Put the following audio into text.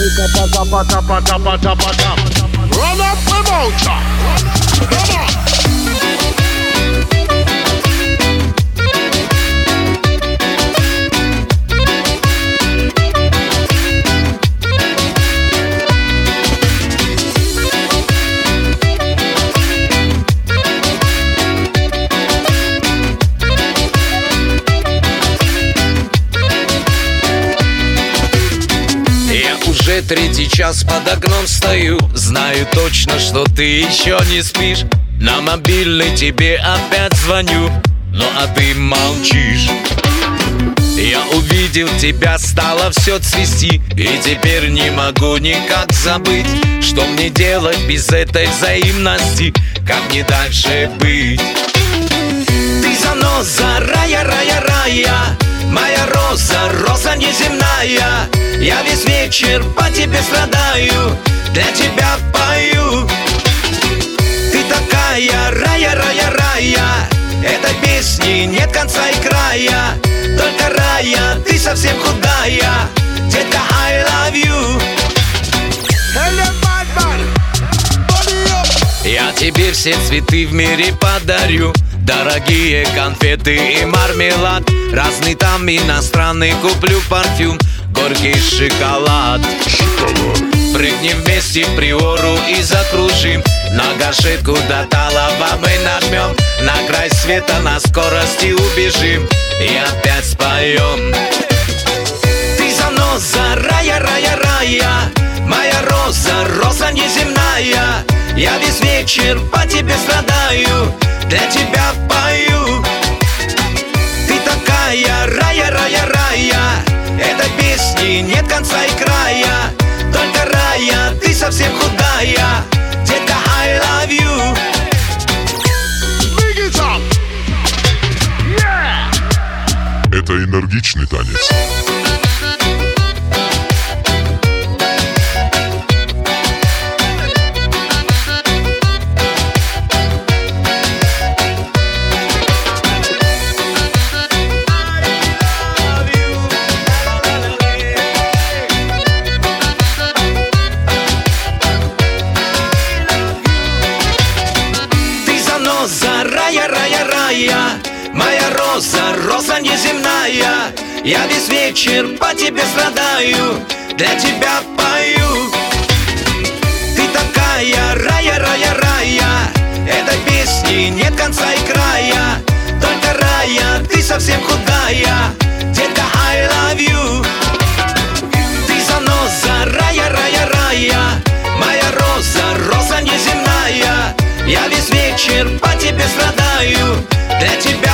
Run up the vulture. Come on. Уже третий час под окном стою. Знаю точно, что ты еще не спишь. На мобильный тебе опять звоню, ну а ты молчишь. Я увидел тебя, стало все цвести, и теперь не могу никак забыть. Что мне делать без этой взаимности? Как мне дальше быть? Ты заноза, рая, рая, рая, моя роза, роза неземная. Я весь вечер по тебе страдаю, для тебя пою. Ты такая, рая, рая, рая, этой песни нет конца и края. Только рая, ты совсем худая, детка, I love you. Я тебе все цветы в мире подарю, дорогие конфеты и мармелад. Разный там иностранный, куплю парфюм, горький шоколад. Прыгнем вместе в Приору и закружим, на гашетку до Талова мы нажмем. На край света на скорости убежим и опять споем. Ты заноза, рая, рая, рая, моя роза, роза неземная. Я весь вечер по тебе страдаю, для тебя пою. Ты такая, рая, рая, рая, этой песни нет конца и края. Только рая, ты совсем худая, детка, I love you. Big it up. Yeah. Это энергичный танец. Рая, рая, рая, моя роза, роза неземная. Я весь вечер по тебе страдаю, для тебя пою. Ты такая, рая, рая, рая, этой песни нет конца и края. Только рая, ты совсем худая, детка, I love you. Ты заноза, рая, рая, рая, моя роза, роза неземная. Я весь вечер по тебе страдаю, для тебя